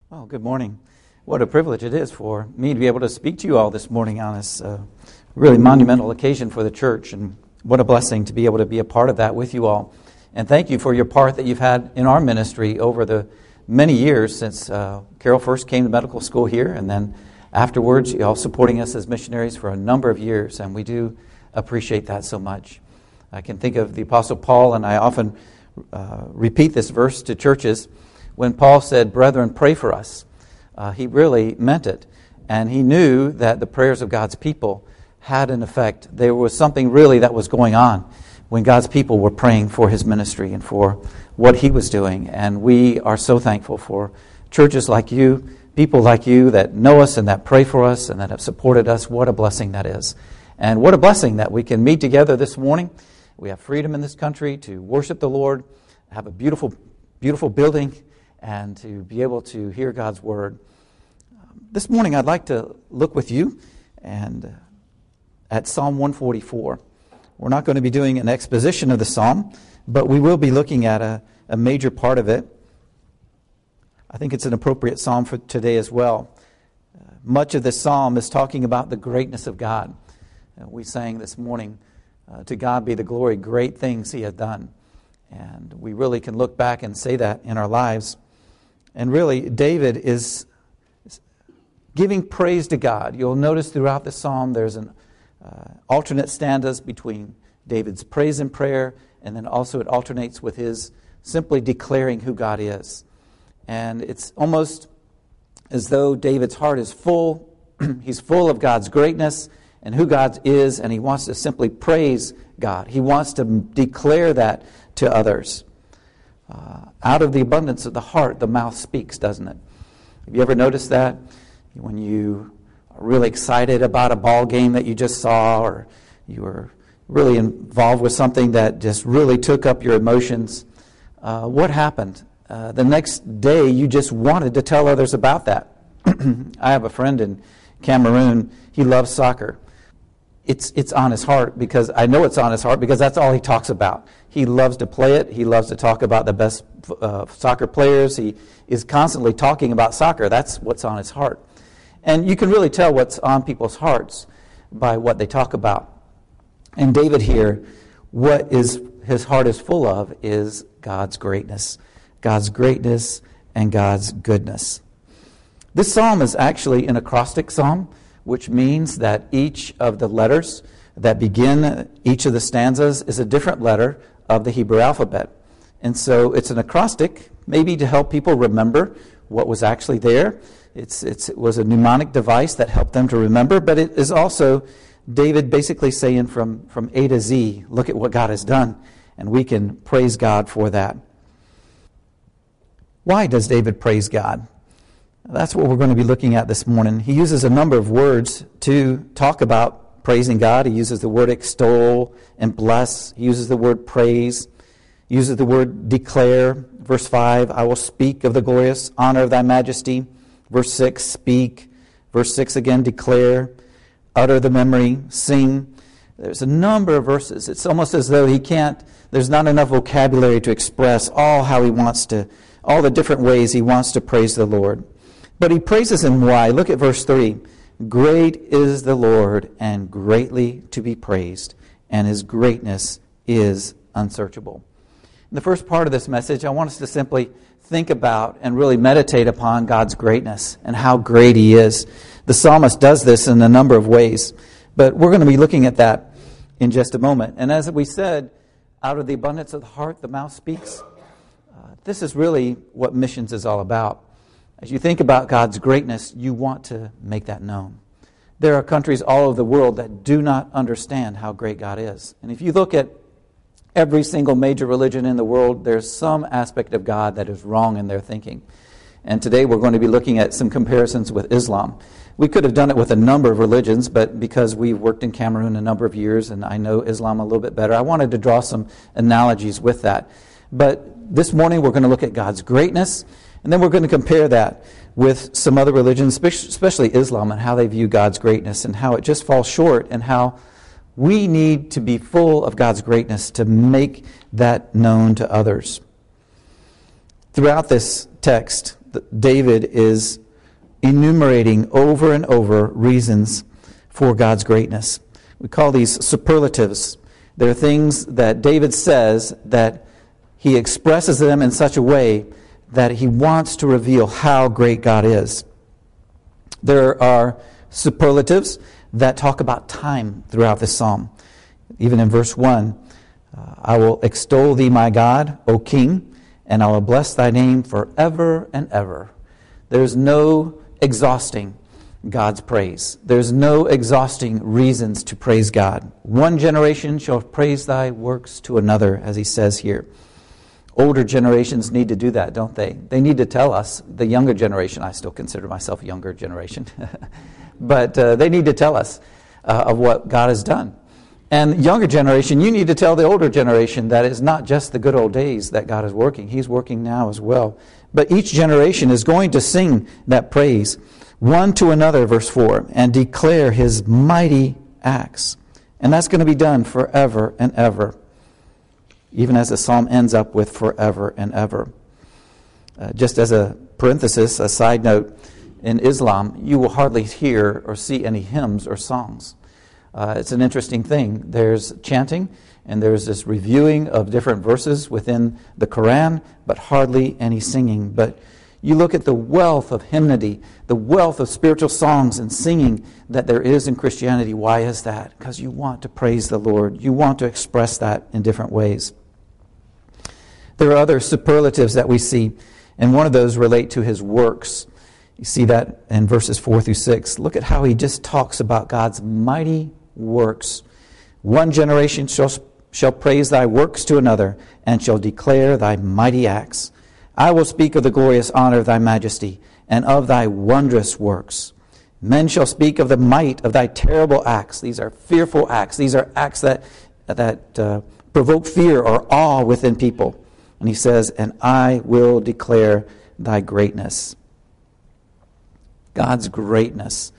Well, good morning. What a privilege it is for me to be able to speak to you all this morning on this really monumental occasion for the church, and what a blessing to be able to be a part of that with you all. And thank you for your part that you've had in our ministry over the many years since Carol first came to medical school here, and then afterwards, you all supporting us as missionaries for a number of years, and we do appreciate that so much. I can think of the Apostle Paul, and I often repeat this verse to churches. When Paul said, "Brethren, pray for us," he really meant it. And he knew that the prayers of God's people had an effect. There was something really that was going on when God's people were praying for his ministry and for what he was doing. And we are so thankful for churches like you, people like you that know us and that pray for us and that have supported us. What a blessing that is. And what a blessing that we can meet together this morning. We have freedom in this country to worship the Lord, have a beautiful, beautiful building, and to be able to hear God's Word. This morning I'd like to look with you and at Psalm 144. We're not going to be doing an exposition of the psalm, but we will be looking at a major part of it. I think it's an appropriate psalm for today as well. Much of this psalm is talking about the greatness of God. We sang this morning, "To God be the glory, great things He has done." And we really can look back and say that in our lives. And really, David is giving praise to God. You'll notice throughout the psalm there's an alternate stanzas between David's praise and prayer, and then also it alternates with his simply declaring who God is. And it's almost as though David's heart is full. He's full of God's greatness and who God is, and he wants to simply praise God. He wants to declare that to others. Out of the abundance of the heart, the mouth speaks, doesn't it? Have you ever noticed that? When you are really excited about a ball game that you just saw, or you were really involved with something that just really took up your emotions, what happened? The next day, you just wanted to tell others about that. I have a friend in Cameroon. He loves soccer. It's on his heart, because I know it's on his heart because that's all he talks about. He loves to play it. He loves to talk about the best soccer players. He is constantly talking about soccer. That's what's on his heart. And you can really tell what's on people's hearts by what they talk about. And David here, what is his heart is full of is God's greatness and God's goodness. This psalm is actually an acrostic psalm, which means that each of the letters that begin each of the stanzas is a different letter of the Hebrew alphabet. And so it's an acrostic, maybe to help people remember what was actually there. It was a mnemonic device that helped them to remember, but it is also David basically saying from A to Z, look at what God has done, and we can praise God for that. Why does David praise God? That's what we're going to be looking at this morning. He uses a number of words to talk about praising God. He uses the word extol and bless. He uses the word praise. He uses the word declare. Verse 5, I will speak of the glorious honor of thy majesty. Verse 6, speak. Verse 6 again, declare. Utter the memory. Sing. There's a number of verses. It's almost as though there's not enough vocabulary to express all the different ways he wants to praise the Lord. But he praises him why? Look at verse 3. Great is the Lord and greatly to be praised, and his greatness is unsearchable. In the first part of this message, I want us to simply think about and really meditate upon God's greatness and how great he is. The psalmist does this in a number of ways, but we're going to be looking at that in just a moment. And as we said, out of the abundance of the heart, the mouth speaks. This is really what missions is all about. As you think about God's greatness, you want to make that known. There are countries all over the world that do not understand how great God is. And if you look at every single major religion in the world, there's some aspect of God that is wrong in their thinking. And today we're going to be looking at some comparisons with Islam. We could have done it with a number of religions, but because we've worked in Cameroon a number of years and I know Islam a little bit better, I wanted to draw some analogies with that. But this morning we're going to look at God's greatness, and then we're going to compare that with some other religions, especially Islam, and how they view God's greatness and how it just falls short, and how we need to be full of God's greatness to make that known to others. Throughout this text, David is enumerating over and over reasons for God's greatness. We call these superlatives. They're things that David says that he expresses them in such a way that he wants to reveal how great God is. There are superlatives that talk about time throughout this psalm. Even in verse 1, I will extol thee, my God, O King, and I will bless thy name forever and ever. There's no exhausting God's praise. There's no exhausting reasons to praise God. One generation shall praise thy works to another, as he says here. Older generations need to do that, don't they? They need to tell us, the younger generation, I still consider myself a younger generation, but they need to tell us of what God has done. And younger generation, you need to tell the older generation that it's not just the good old days that God is working. He's working now as well. But each generation is going to sing that praise, one to another, verse 4, and declare his mighty acts. And that's going to be done forever and ever, even as the psalm ends up with forever and ever. Just as a parenthesis, a side note, in Islam, you will hardly hear or see any hymns or songs. It's an interesting thing. There's chanting, and there's this reviewing of different verses within the Quran, but hardly any singing. But you look at the wealth of hymnody, the wealth of spiritual songs and singing that there is in Christianity. Why is that? Because you want to praise the Lord. You want to express that in different ways. There are other superlatives that we see, and one of those relate to his works. You see that in verses 4 through 6. Look at how he just talks about God's mighty works. One generation shall praise thy works to another, and shall declare thy mighty acts. I will speak of the glorious honor of thy majesty, and of thy wondrous works. Men shall speak of the might of thy terrible acts. These are fearful acts. These are acts that provoke fear or awe within people. And he says, and I will declare thy greatness. God's greatness.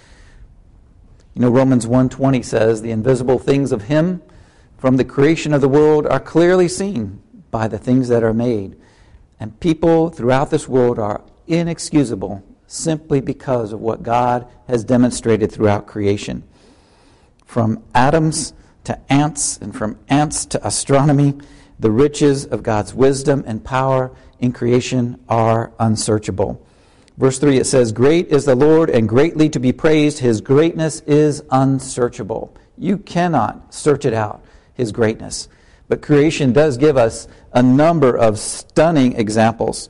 You know, Romans 1:20 says, the invisible things of him from the creation of the world are clearly seen by the things that are made. And people throughout this world are inexcusable simply because of what God has demonstrated throughout creation. From atoms to ants, and from ants to astronomy, the riches of God's wisdom and power in creation are unsearchable. Verse 3, it says, great is the Lord and greatly to be praised. His greatness is unsearchable. You cannot search it out, his greatness. But creation does give us a number of stunning examples.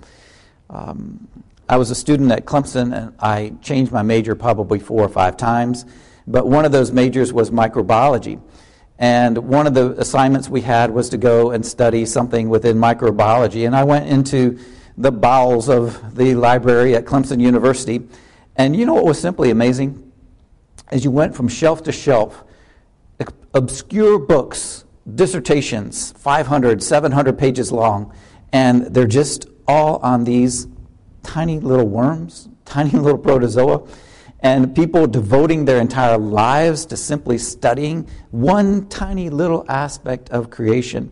I was a student at Clemson, and I changed my major probably 4 or 5 times. But one of those majors was microbiology. And one of the assignments we had was to go and study something within microbiology. And I went into the bowels of the library at Clemson University. And you know what was simply amazing? As you went from shelf to shelf, obscure books, dissertations, 500, 700 pages long, and they're just all on these tiny little worms, tiny little protozoa, and people devoting their entire lives to simply studying one tiny little aspect of creation.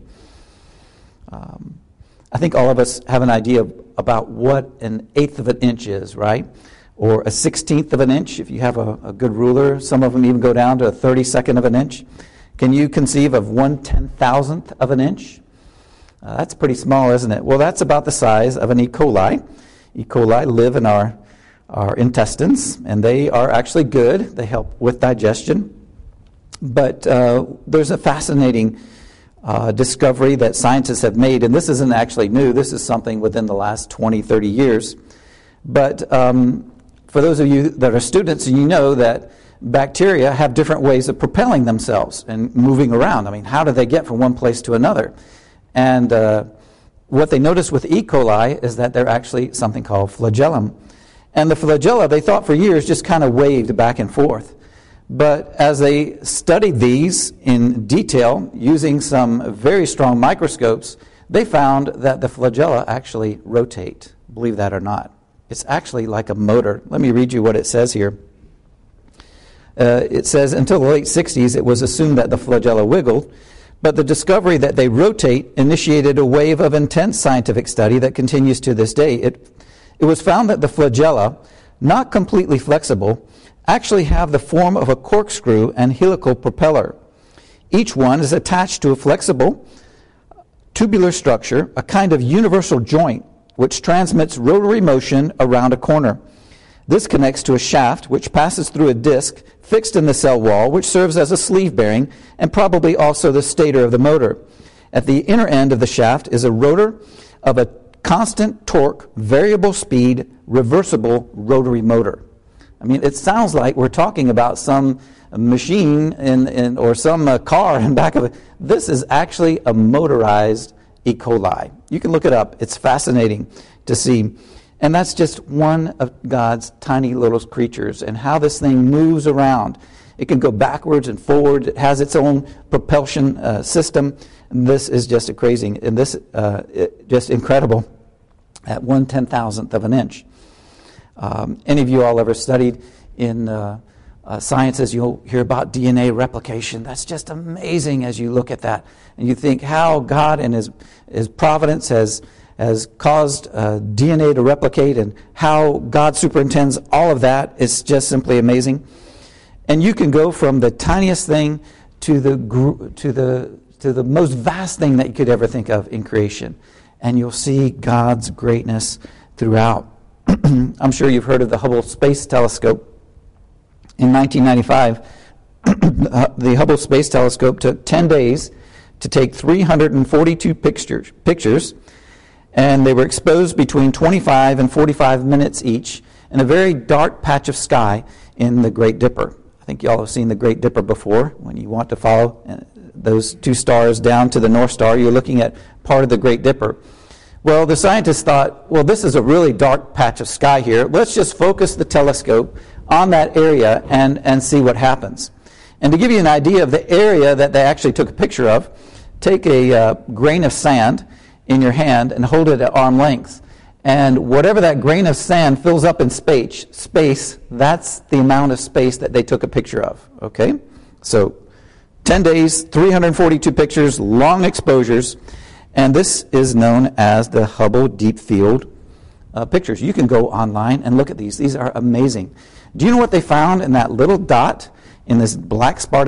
I think all of us have an idea about what an 1/8 of an inch is, right? Or a 1/16 of an inch, if you have a good ruler. Some of them even go down to a 32nd of an inch. Can you conceive of 1/10,000th of an inch? That's pretty small, isn't it? Well, that's about the size of an E. coli. E. coli live in our intestines, and they are actually good. They help with digestion. But there's a fascinating discovery that scientists have made, and this isn't actually new. This is something within the last 20, 30 years. But for those of you that are students, you know that bacteria have different ways of propelling themselves and moving around. I mean, how do they get from one place to another? And what they noticed with E. coli is that they're actually something called flagellum. And the flagella, they thought for years, just kind of waved back and forth. But as they studied these in detail, using some very strong microscopes, they found that the flagella actually rotate, believe that or not. It's actually like a motor. Let me read you what it says here. It says, until the late 60s, it was assumed that the flagella wiggled, but the discovery that they rotate initiated a wave of intense scientific study that continues to this day. It It was found that the flagella, not completely flexible, actually have the form of a corkscrew and helical propeller. Each one is attached to a flexible tubular structure, a kind of universal joint, which transmits rotary motion around a corner. This connects to a shaft which passes through a disc fixed in the cell wall, which serves as a sleeve bearing and probably also the stator of the motor. At the inner end of the shaft is a rotor of a constant torque, variable speed, reversible rotary motor. I mean, it sounds like we're talking about some machine or some car in back of it. This is actually a motorized E. coli. You can look it up. It's fascinating to see. And that's just one of God's tiny little creatures and how this thing moves around. It can go backwards and forward. It has its own propulsion system. And this is just a crazy, and this just incredible at 1/10,000th of an inch. Any of you all ever studied in sciences, you'll hear about DNA replication. That's just amazing as you look at that. And you think how God in His providence has caused DNA to replicate, and how God superintends all of that is just simply amazing. And you can go from the tiniest thing to the most vast thing that you could ever think of in creation. And you'll see God's greatness throughout. I'm sure you've heard of the Hubble Space Telescope. In 1995, the Hubble Space Telescope took 10 days to take 342 pictures, and they were exposed between 25 and 45 minutes each in a very dark patch of sky in the Great Dipper. I think you all have seen the Great Dipper before. When you want to follow those two stars down to the North Star, you're looking at part of the Great Dipper. Well, the scientists thought, well, this is a really dark patch of sky here. Let's just focus the telescope on that area and see what happens. And to give you an idea of the area that they actually took a picture of, take a grain of sand in your hand and hold it at arm length. And whatever that grain of sand fills up in space, that's the amount of space that they took a picture of. Okay? So 10 days, 342 pictures, long exposures. And this is known as the Hubble Deep Field pictures. You can go online and look at these. These are amazing. Do you know what they found in that little dot in this black part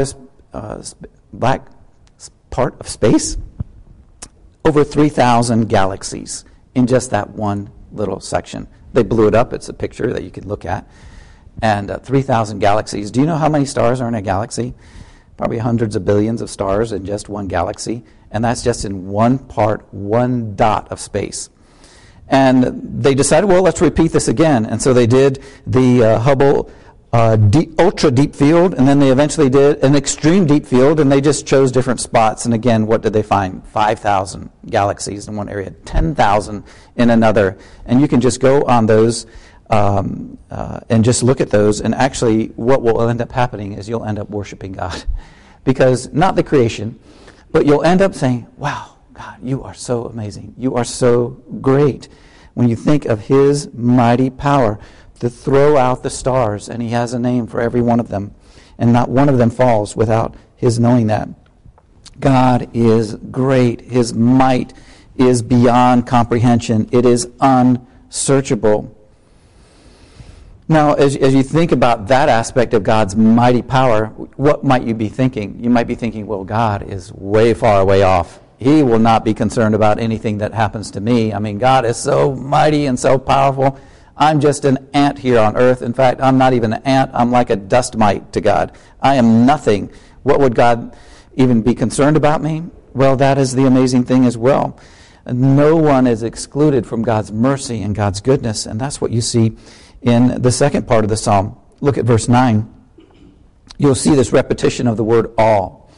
of space? Over 3,000 galaxies in just that one little section. They blew it up. It's a picture that you can look at. And 3,000 galaxies. Do you know how many stars are in a galaxy? Probably hundreds of billions of stars in just one galaxy. And that's just in one dot of space. And they decided, well, let's repeat this again. And so they did the Hubble ultra deep field, and then they eventually did an extreme deep field, and they just chose different spots. And again, what did they find? 5,000 galaxies in one area, 10,000 in another. And you can just go on those and just look at those, and actually what will end up happening is you'll end up worshiping God. Because not the creation, but you'll end up saying, wow, God, you are so amazing. You are so great. When you think of His mighty power to throw out the stars, and He has a name for every one of them, and not one of them falls without His knowing that. God is great. His might is beyond comprehension. It is unsearchable. Now, as you think about that aspect of God's mighty power, what might you be thinking? You might be thinking, well, God is way far away off. He will not be concerned about anything that happens to me. I mean, God is so mighty and so powerful. I'm just an ant here on earth. In fact, I'm not even an ant. I'm like a dust mite to God. I am nothing. What would God even be concerned about me? Well, that is the amazing thing as well. No one is excluded from God's mercy and God's goodness, and that's what you see in the second part of the psalm. Look at verse 9. You'll see this repetition of the word all.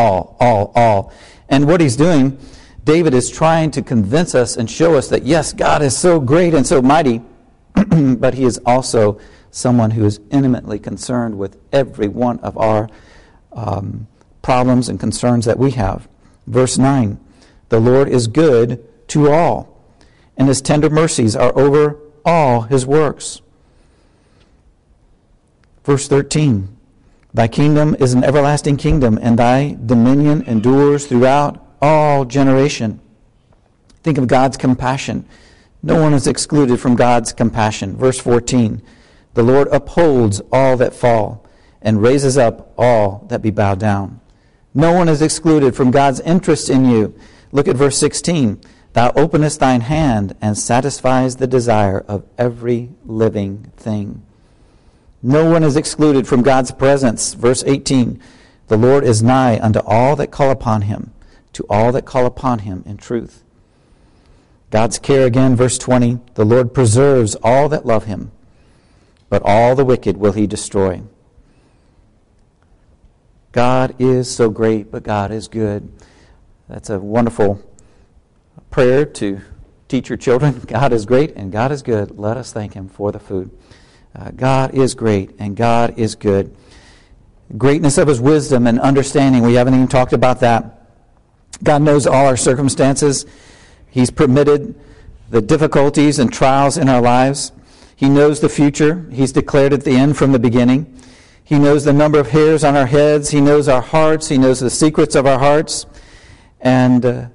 And what he's doing, David is trying to convince us and show us that, yes, God is so great and so mighty, but He is also someone who is intimately concerned with every one of our problems and concerns that we have. Verse 9, the Lord is good to all, and His tender mercies are over all His works. Verse 13, Thy kingdom is an everlasting kingdom, and Thy dominion endures throughout all generation. Think of God's compassion No one is excluded from God's compassion. Verse 14, the Lord upholds all that fall and raises up all that be bowed down. No one is excluded from God's interest in you. Look at verse 16. Thou openest thine hand and satisfies the desire of every living thing. No one is excluded from God's presence. Verse 18. The Lord is nigh unto all that call upon him, to all that call upon him in truth. God's care again, verse 20. The Lord preserves all that love him, but all the wicked will he destroy. God is so great, but God is good. That's a wonderful prayer to teach your children. God is great and God is good. Let us thank him for the food. God is great and God is good. Greatness of his wisdom and understanding. We haven't even talked about that. God knows all our circumstances. He's permitted the difficulties and trials in our lives. He knows the future. He's declared at the end from the beginning. He knows the number of hairs on our heads. He knows our hearts. He knows the secrets of our hearts. And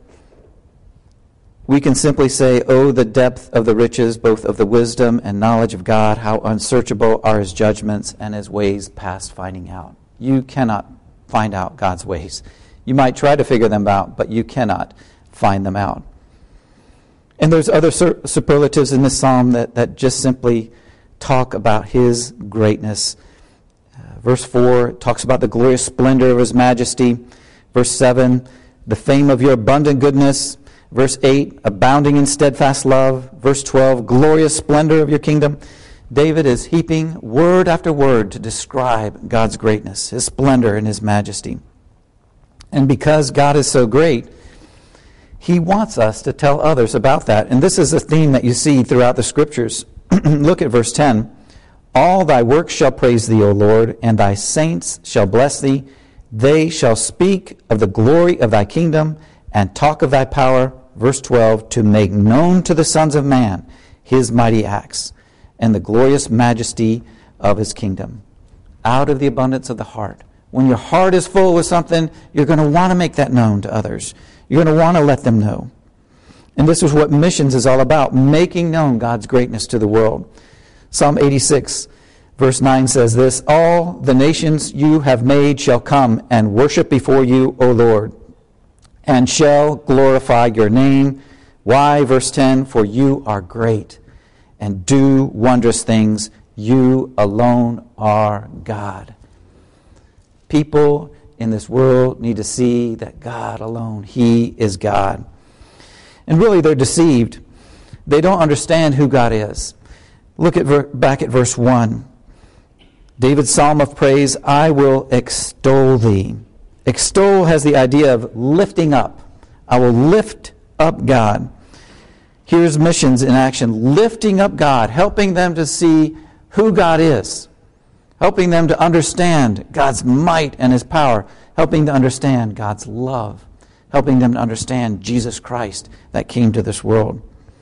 we can simply say, oh, the depth of the riches, both of the wisdom and knowledge of God, how unsearchable are his judgments and his ways past finding out. You cannot find out God's ways. You might try to figure them out, but you cannot find them out. And there's other superlatives in this psalm that just simply talk about his greatness. Verse 4 talks about the glorious splendor of his majesty. Verse 7, the fame of your abundant goodness. Verse 8, abounding in steadfast love. Verse 12, glorious splendor of your kingdom. David is heaping word after word to describe God's greatness, his splendor and his majesty. And because God is so great, he wants us to tell others about that. And this is a theme that you see throughout the Scriptures. Look at verse 10. All thy works shall praise thee, O Lord, and thy saints shall bless thee. They shall speak of the glory of thy kingdom and talk of thy power. Verse 12, to make known to the sons of man his mighty acts and the glorious majesty of his kingdom. Out of the abundance of the heart. When your heart is full with something, you're going to want to make that known to others. You're going to want to let them know. And this is what missions is all about, making known God's greatness to the world. Psalm 86, verse 9 says this, all the nations you have made shall come and worship before you, O Lord, and shall glorify your name. Why? Verse 10, for you are great and do wondrous things. You alone are God. People in this world need to see that God alone, he is God. And really they're deceived. They don't understand who God is. Look at back at verse 1. David's psalm of praise, I will extol thee. Extol has the idea of lifting up. I will lift up God. Here's missions in action, lifting up God, helping them to see who God is, helping them to understand God's might and his power, helping to understand God's love, helping them to understand Jesus Christ that came to this world.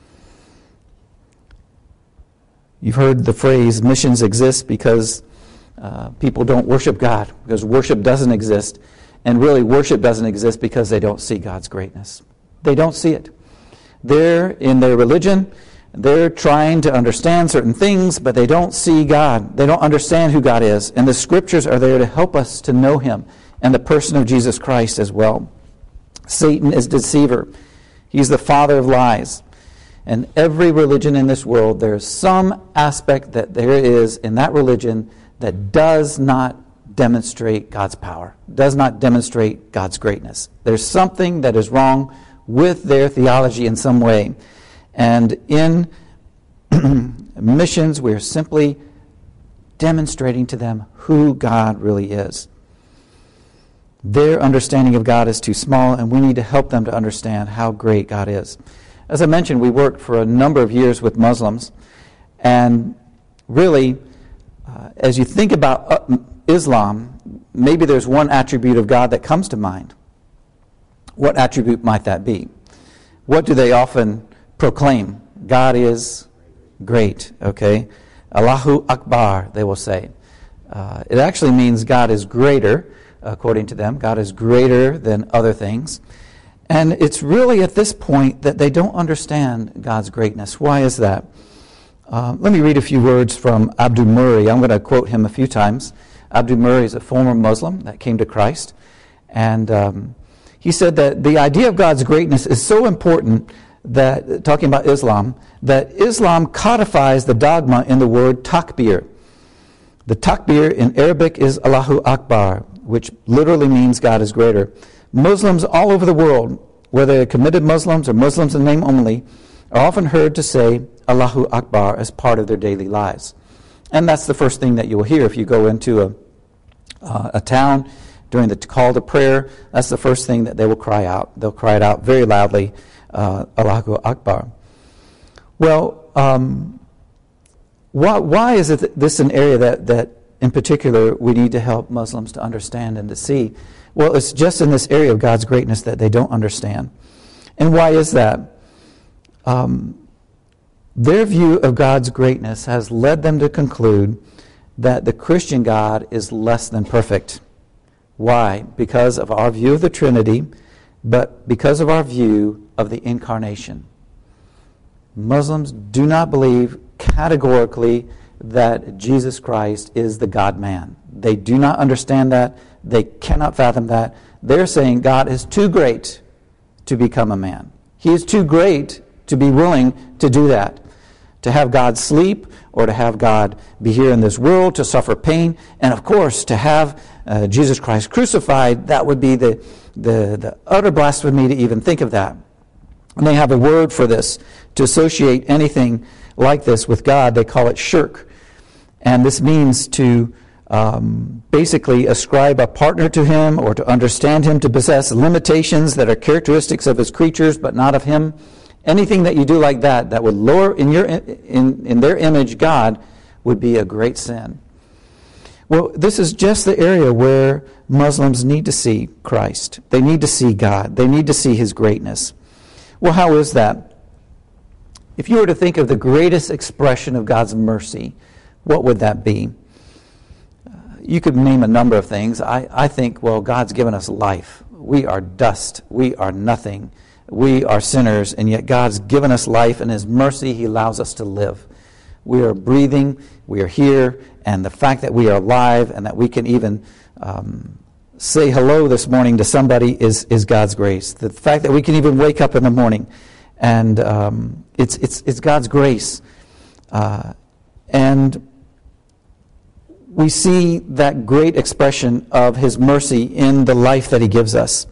You've heard the phrase, missions exist because people don't worship God, because worship doesn't exist. And really, worship doesn't exist because they don't see God's greatness. They don't see it. They're in their religion. They're trying to understand certain things, but they don't see God. They don't understand who God is. And the Scriptures are there to help us to know him and the person of Jesus Christ as well. Satan is deceiver. He's the father of lies. And every religion in this world, there's some aspect that there is in that religion that does not demonstrate God's power, does not demonstrate God's greatness. There's something that is wrong with their theology in some way. And in missions, we're simply demonstrating to them who God really is. Their understanding of God is too small, and we need to help them to understand how great God is. As I mentioned, we worked for a number of years with Muslims, and really, as you think about Islam, maybe there's one attribute of God that comes to mind. What attribute might that be? What do they often proclaim? God is great, okay? Allahu Akbar, they will say. It actually means God is greater, according to them. God is greater than other things. And it's really at this point that they don't understand God's greatness. Why is that? Let me read a few words from Abdul Murray. I'm going to quote him a few times. Abdul Murray is a former Muslim that came to Christ. And he said that the idea of God's greatness is so important that, talking about Islam, that Islam codifies the dogma in the word takbir. The takbir in Arabic is Allahu Akbar, which literally means God is greater. Muslims all over the world, whether they're committed Muslims or Muslims in name only, are often heard to say Allahu Akbar as part of their daily lives. And that's the first thing that you'll hear if you go into a town during the call to prayer. That's the first thing that they will cry out. They'll cry it out very loudly, Allahu Akbar. Well, why is this an area that in particular we need to help Muslims to understand and to see? Well, it's just in this area of God's greatness that they don't understand. And why is that? Their view of God's greatness has led them to conclude that the Christian God is less than perfect. Why? Because of our view of the Trinity, but because of our view of the Incarnation. Muslims do not believe categorically that Jesus Christ is the God-man. They do not understand that. They cannot fathom that. They're saying God is too great to become a man. He is too great to be willing to do that. To have God sleep, or to have God be here in this world to suffer pain, and of course to have Jesus Christ crucified, that would be the utter blasphemy to even think of that. And they have a word for this. To associate anything like this with God, they call it shirk. And this means to basically ascribe a partner to him, or to understand him to possess limitations that are characteristics of his creatures but not of him. Anything that you do like that would lower in their image God, would be a great sin. Well, this is just the area where Muslims need to see Christ. They need to see God. They need to see his greatness. Well, how is that? If you were to think of the greatest expression of God's mercy, what would that be? You could name a number of things. I think, well, God's given us life. We are dust. We are nothing. We are sinners, and yet God's given us life, and his mercy, he allows us to live. We are breathing, we are here, and the fact that we are alive and that we can even say hello this morning to somebody is God's grace. The fact that we can even wake up in the morning, and it's God's grace. And we see that great expression of his mercy in the life that he gives us.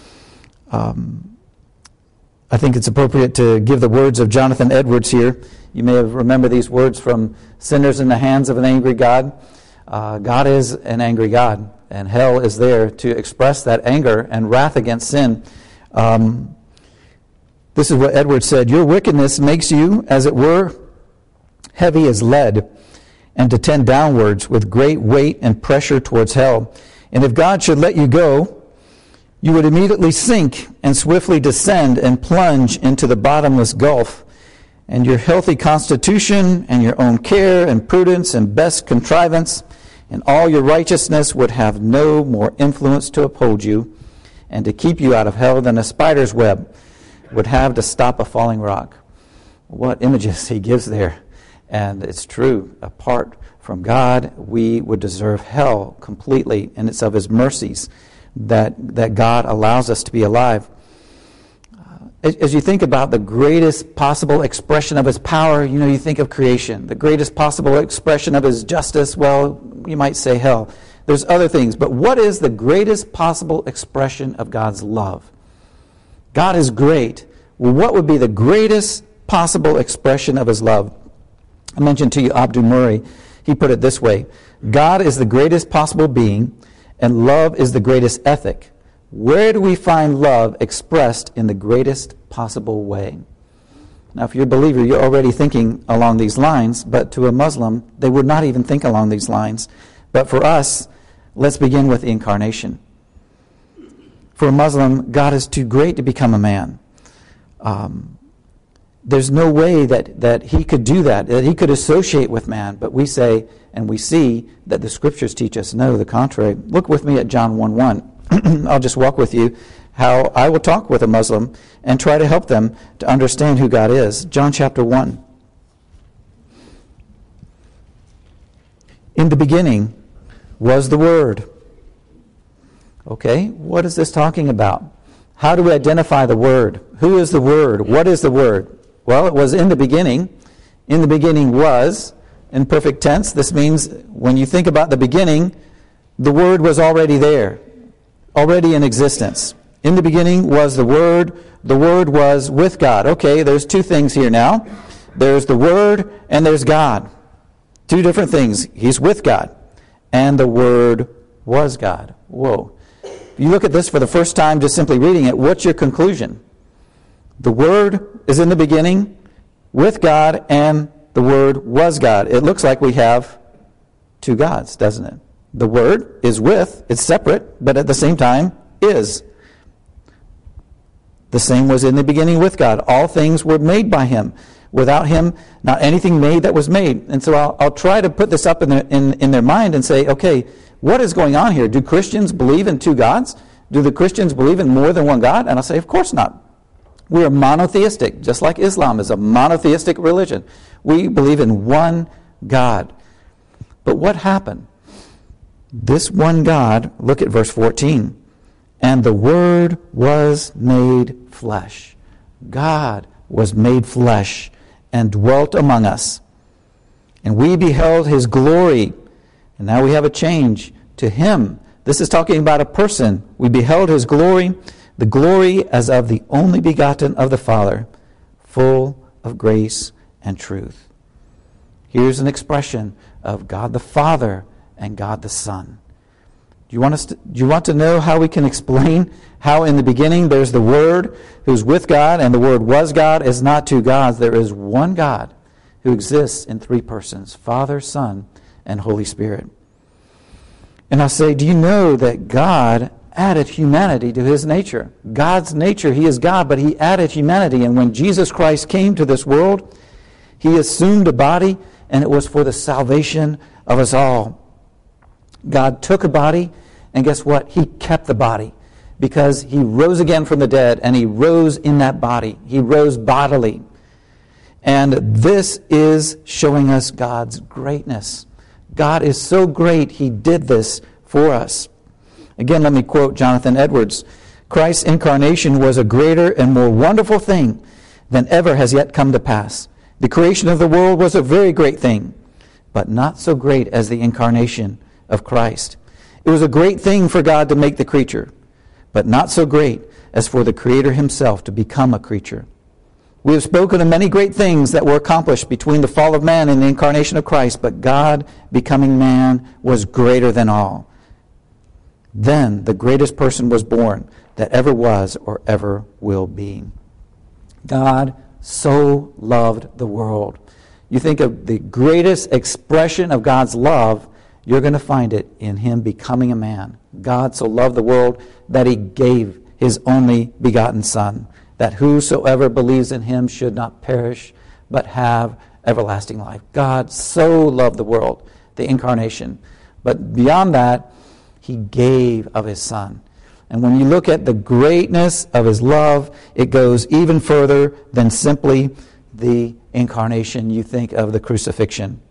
I think it's appropriate to give the words of Jonathan Edwards here. You may have remembered these words from Sinners in the Hands of an Angry God. God is an angry God, and hell is there to express that anger and wrath against sin. This is what Edwards said: "Your wickedness makes you, as it were, heavy as lead, and to tend downwards with great weight and pressure towards hell. And if God should let you go, you would immediately sink and swiftly descend and plunge into the bottomless gulf. And your healthy constitution and your own care and prudence and best contrivance and all your righteousness would have no more influence to uphold you and to keep you out of hell than a spider's web would have to stop a falling rock." What images he gives there. And it's true. Apart from God, we would deserve hell completely, and it's of his mercies that God allows us to be alive. As you think about the greatest possible expression of his power, you think of creation. The greatest possible expression of his justice, well, you might say hell. There's other things, but what is the greatest possible expression of God's love? God is great. Well, what would be the greatest possible expression of his love? I mentioned to you Abdul Murray. He put it this way: God is the greatest possible being, and love is the greatest ethic. Where do we find love expressed in the greatest possible way? Now, if you're a believer, you're already thinking along these lines, but to a Muslim, they would not even think along these lines. But for us, let's begin with the incarnation. For a Muslim, God is too great to become a man. There's no way that he could do that he could associate with man. But we say, and we see, that the Scriptures teach us no, the contrary. Look with me at John 1:1. I'll just walk with you how I will talk with a Muslim and try to help them to understand who God is. John chapter 1. In the beginning was the Word. Okay, what is this talking about? How do we identify the Word? Who is the Word? What is the Word? Well, it was in the beginning. In the beginning was, in perfect tense. This means when you think about the beginning, the Word was already there, already in existence. In the beginning was the Word was with God. Okay, there's two things here now. There's the Word and there's God. Two different things. He's with God. And the Word was God. Whoa. If you look at this for the first time, just simply reading it, what's your conclusion? The Word is in the beginning with God, and the Word was God. It looks like we have two gods, doesn't it? The Word is with, it's separate, but at the same time is. The same was in the beginning with God. All things were made by Him. Without Him, not anything made that was made. And so I'll try to put this up in their mind and say, okay, what is going on here? Do Christians believe in two gods? Do the Christians believe in more than one God? And I'll say, of course not. We are monotheistic, just like Islam is a monotheistic religion. We believe in one God. But what happened? This one God, look at verse 14. And the Word was made flesh. God was made flesh and dwelt among us. And we beheld His glory. And now we have a change to Him. This is talking about a person. We beheld His glory, the glory as of the only begotten of the Father, full of grace and truth. Here's an expression of God the Father and God the Son. Do you want to know how we can explain how in the beginning there's the Word who's with God and the Word was God? Is not two gods. There is one God who exists in three persons, Father, Son, and Holy Spirit. And I say, do you know that God added humanity to His nature? God's nature, He is God, but He added humanity. And when Jesus Christ came to this world, He assumed a body, and it was for the salvation of us all. God took a body, and guess what? He kept the body because He rose again from the dead, and He rose in that body. He rose bodily. And this is showing us God's greatness. God is so great, He did this for us. Again, let me quote Jonathan Edwards. Christ's incarnation was a greater and more wonderful thing than ever has yet come to pass. The creation of the world was a very great thing, but not so great as the incarnation of Christ. It was a great thing for God to make the creature, but not so great as for the Creator Himself to become a creature. We have spoken of many great things that were accomplished between the fall of man and the incarnation of Christ, but God becoming man was greater than all. Then the greatest person was born that ever was or ever will be. God so loved the world. You think of the greatest expression of God's love, you're going to find it in Him becoming a man. God so loved the world that He gave His only begotten Son, that whosoever believes in Him should not perish, but have everlasting life. God so loved the world, the incarnation. But beyond that, He gave of His Son. And when you look at the greatness of His love, it goes even further than simply the incarnation. You think of the crucifixion.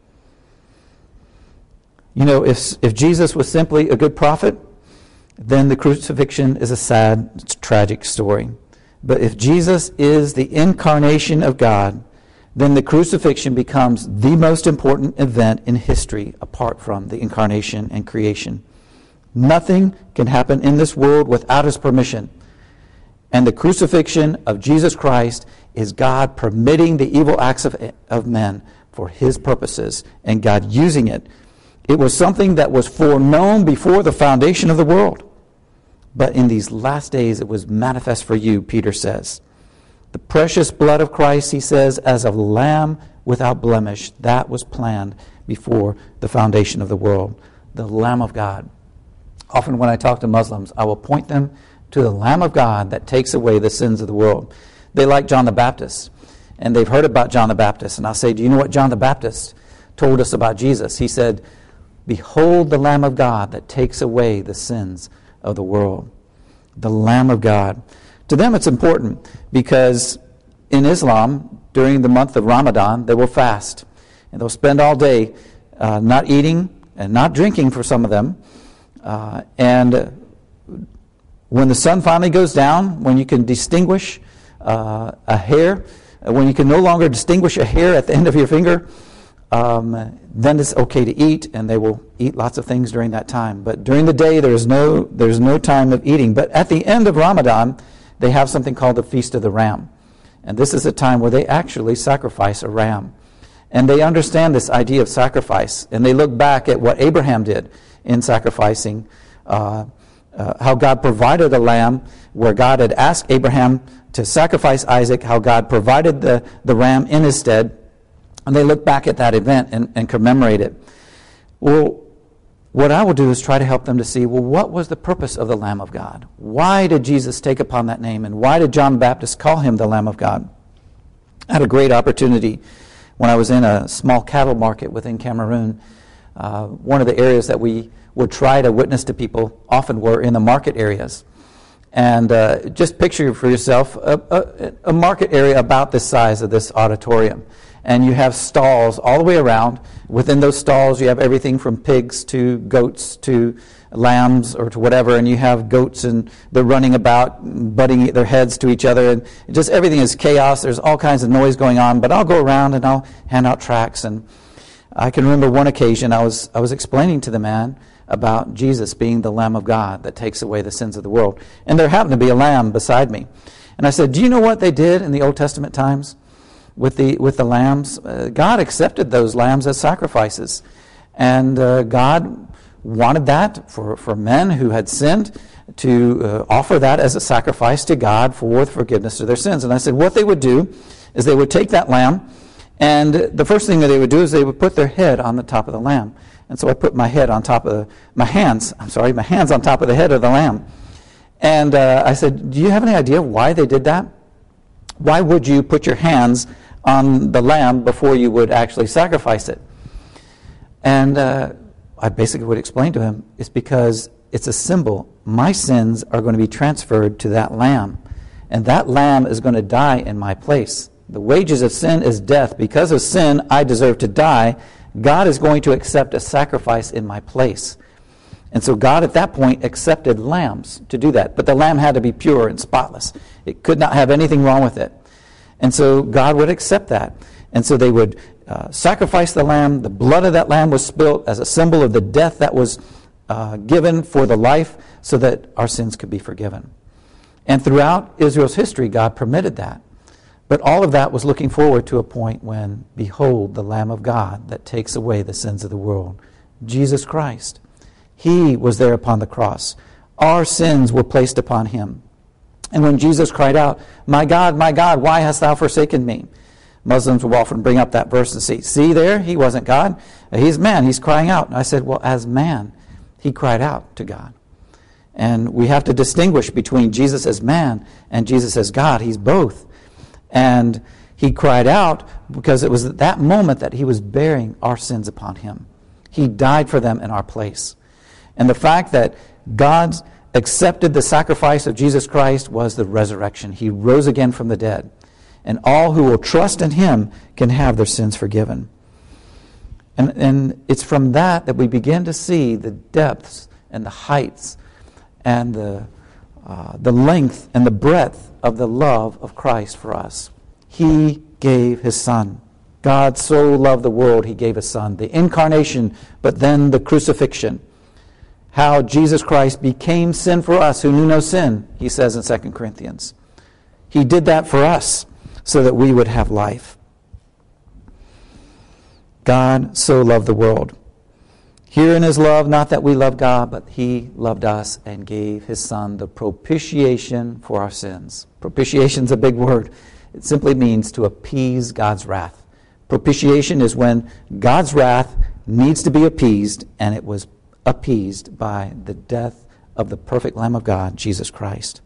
You know, if Jesus was simply a good prophet, then the crucifixion is a sad, tragic story. But if Jesus is the incarnation of God, then the crucifixion becomes the most important event in history apart from the incarnation and creation. Nothing can happen in this world without His permission. And the crucifixion of Jesus Christ is God permitting the evil acts of men for His purposes and God using it. It was something that was foreknown before the foundation of the world. But in these last days it was manifest for you, Peter says. The precious blood of Christ, he says, as a lamb without blemish, that was planned before the foundation of the world. The Lamb of God. Often when I talk to Muslims, I will point them to the Lamb of God that takes away the sins of the world. They like John the Baptist, and they've heard about John the Baptist. And I'll say, do you know what John the Baptist told us about Jesus? He said, behold the Lamb of God that takes away the sins of the world. the Lamb of God. To them it's important because in Islam, during the month of Ramadan, they will fast. And they'll spend all day not eating and not drinking for some of them. And when the sun finally goes down, when you can distinguish a hair, when you can no longer distinguish a hair at the end of your finger, then it's okay to eat, and they will eat lots of things during that time. But during the day, there's no time of eating. But at the end of Ramadan, they have something called the Feast of the Ram. And this is a time where they actually sacrifice a ram. And they understand this idea of sacrifice. And they look back at what Abraham did in sacrificing, how God provided a lamb, where God had asked Abraham to sacrifice Isaac, how God provided the ram in his stead. And they look back at that event and commemorate it. Well, what I will do is try to help them to see, well, what was the purpose of the Lamb of God? Why did Jesus take upon that name? And why did John the Baptist call him the Lamb of God? I had a great opportunity when I was in a small cattle market within Cameroon. One of the areas that we would try to witness to people often were in the market areas. And just picture for yourself a market area about the size of this auditorium. And you have stalls all the way around. Within those stalls, you have everything from pigs to goats to lambs or to whatever. And you have goats, and they're running about, butting their heads to each other. And just everything is chaos. There's all kinds of noise going on. But I'll go around and I'll hand out tracts. And I can remember one occasion I was explaining to the man about Jesus being the Lamb of God that takes away the sins of the world. And there happened to be a lamb beside me. And I said, do you know what they did in the Old Testament times with the lambs? God accepted those lambs as sacrifices. And God wanted that for men who had sinned to offer that as a sacrifice to God for the forgiveness of their sins. And I said what they would do is they would take that lamb, and the first thing that they would do is they would put their head on the top of the lamb. And so I put my hands on top of the head of the lamb. And I said, do you have any idea why they did that? Why would you put your hands on the lamb before you would actually sacrifice it? And I basically would explain to him, it's because it's a symbol. My sins are going to be transferred to that lamb. And that lamb is going to die in my place. The wages of sin is death. Because of sin, I deserve to die. God is going to accept a sacrifice in my place. And so God at that point accepted lambs to do that. But the lamb had to be pure and spotless. It could not have anything wrong with it. And so God would accept that. And so they would sacrifice the lamb. The blood of that lamb was spilt as a symbol of the death that was given for the life so that our sins could be forgiven. And throughout Israel's history, God permitted that. But all of that was looking forward to a point when, behold, the Lamb of God that takes away the sins of the world, Jesus Christ. He was there upon the cross. Our sins were placed upon him. And when Jesus cried out, my God, why hast thou forsaken me? Muslims will often bring up that verse and say, see there, he wasn't God. He's man, he's crying out. And I said, well, as man, he cried out to God. And we have to distinguish between Jesus as man and Jesus as God. He's both. And he cried out because it was at that moment that he was bearing our sins upon him. He died for them in our place. And the fact that God accepted the sacrifice of Jesus Christ was the resurrection. He rose again from the dead. And all who will trust in him can have their sins forgiven. And it's from that we begin to see the depths and the heights and the length and the breadth of the love of Christ for us. He gave his Son. God so loved the world, he gave his Son. The incarnation, but then the crucifixion. How Jesus Christ became sin for us who knew no sin, he says in 2 Corinthians. He did that for us so that we would have life. God so loved the world. Herein is love, not that we love God, but he loved us and gave his Son the propitiation for our sins. Propitiation is a big word. It simply means to appease God's wrath. Propitiation is when God's wrath needs to be appeased, and it was appeased by the death of the perfect Lamb of God, Jesus Christ.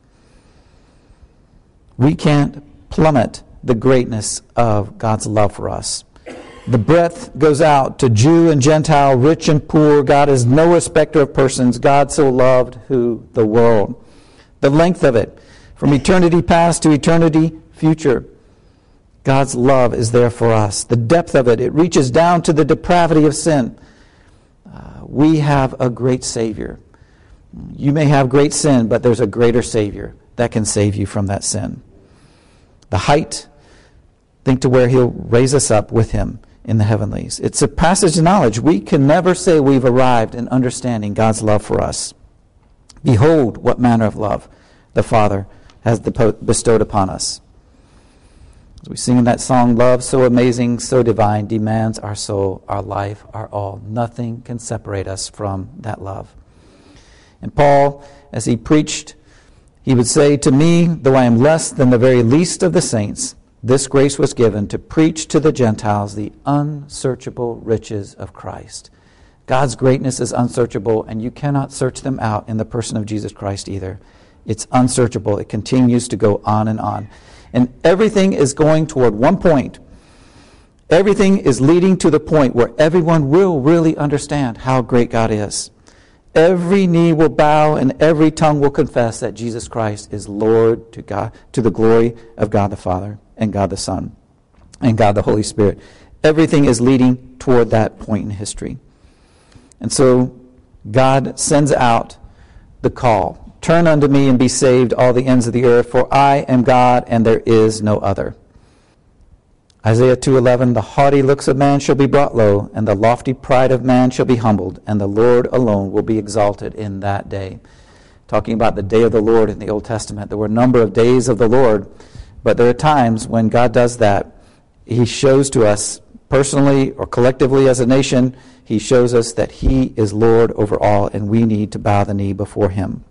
We can't plummet the greatness of God's love for us. The breadth goes out to Jew and Gentile, rich and poor. God is no respecter of persons. God so loved who? The world. the length of it, from eternity past to eternity future. God's love is there for us. The depth of it, it reaches down to the depravity of sin. We have a great Savior. You may have great sin, but there's a greater Savior that can save you from that sin. The height, think to where He'll raise us up with Him in the heavenlies. It surpasses knowledge. We can never say we've arrived in understanding God's love for us. Behold, what manner of love the Father has bestowed upon us. As we sing in that song, love so amazing, so divine, demands our soul, our life, our all. Nothing can separate us from that love. And Paul, as he preached, he would say, to me, though I am less than the very least of the saints, this grace was given to preach to the Gentiles the unsearchable riches of Christ. God's greatness is unsearchable, and you cannot search them out in the person of Jesus Christ either. It's unsearchable. It continues to go on and on. And everything is going toward one point. Everything is leading to the point where everyone will really understand how great God is. Every knee will bow and every tongue will confess that Jesus Christ is Lord to God, to the glory of God the Father and God the Son and God the Holy Spirit. Everything is leading toward that point in history. And so God sends out the call. Turn unto me and be saved, all the ends of the earth, for I am God and there is no other. Isaiah 2:11, the haughty looks of man shall be brought low, and the lofty pride of man shall be humbled, and the Lord alone will be exalted in that day. Talking about the day of the Lord in the Old Testament. There were a number of days of the Lord, but there are times when God does that. He shows to us personally or collectively as a nation, He shows us that He is Lord over all, and we need to bow the knee before Him.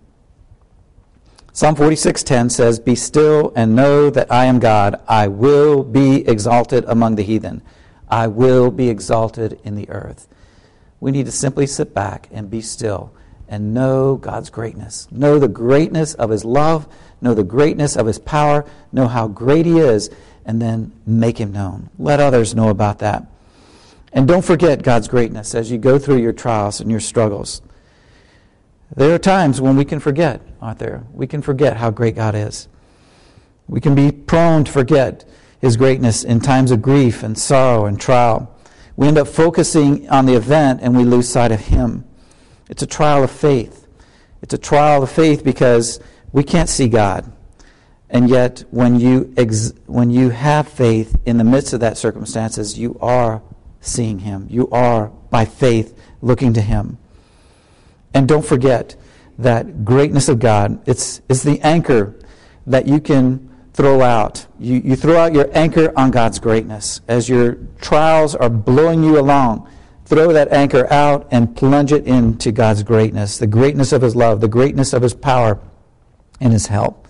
Psalm 46:10 says, be still and know that I am God. I will be exalted among the heathen. I will be exalted in the earth. We need to simply sit back and be still and know God's greatness. Know the greatness of His love. Know the greatness of His power. Know how great He is. And then make Him known. Let others know about that. And don't forget God's greatness as you go through your trials and your struggles. There are times when we can forget, aren't there? We can forget how great God is. We can be prone to forget His greatness in times of grief and sorrow and trial. We end up focusing on the event and we lose sight of Him. It's a trial of faith. It's a trial of faith because we can't see God. And yet, when you have faith in the midst of that circumstances, you are seeing Him. You are, by faith, looking to Him. And don't forget that greatness of God, it's the anchor that you can throw out. You throw out your anchor on God's greatness. As your trials are blowing you along, throw that anchor out and plunge it into God's greatness, the greatness of His love, the greatness of His power, and His help.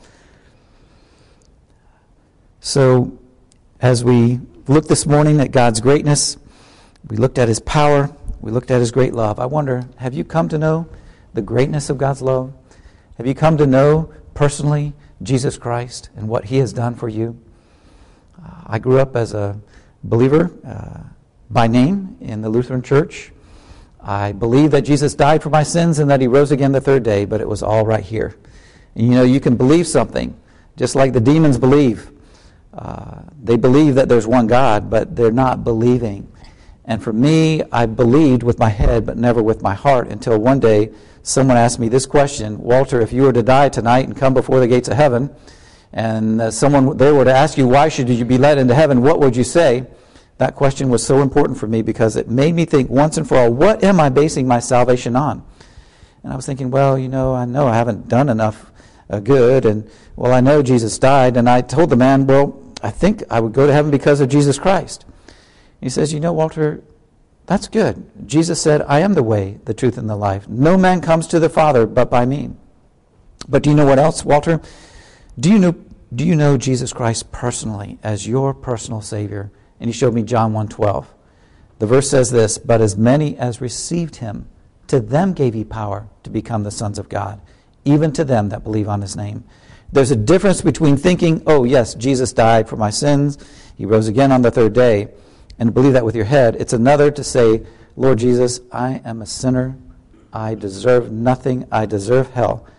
So, as we look this morning at God's greatness, we looked at His power, we looked at His great love. I wonder, have you come to know the greatness of God's love? Have you come to know personally Jesus Christ and what He has done for you? I grew up as a believer by name in the Lutheran Church. I believe that Jesus died for my sins and that He rose again the third day, but it was all right here. And you know, you can believe something, just like the demons believe. They believe that there's one God, but they're not believing. And for me, I believed with my head, but never with my heart, until one day someone asked me this question, Walter, if you were to die tonight and come before the gates of heaven, and someone there were to ask you, why should you be led into heaven, what would you say? That question was so important for me because it made me think once and for all, what am I basing my salvation on? And I was thinking, well, I know I haven't done enough good, and well, I know Jesus died, and I told the man, well, I think I would go to heaven because of Jesus Christ. He says, Walter, that's good. Jesus said, I am the way, the truth, and the life. No man comes to the Father but by me. But do you know what else, Walter? Do you know Jesus Christ personally as your personal Savior? And he showed me John 1:12. The verse says this, but as many as received Him, to them gave He power to become the sons of God, even to them that believe on His name. There's a difference between thinking, oh yes, Jesus died for my sins, He rose again on the third day, and believe that with your head. It's another to say, Lord Jesus, I am a sinner. I deserve nothing. I deserve hell.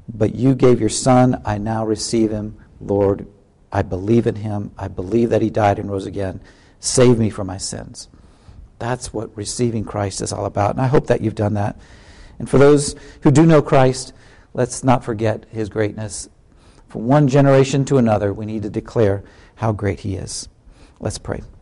but you gave your Son. I now receive him. Lord, I believe in him. I believe that he died and rose again. Save me from my sins. That's what receiving Christ is all about. And I hope that you've done that. And for those who do know Christ, let's not forget his greatness. From one generation to another, we need to declare how great he is. Let's pray.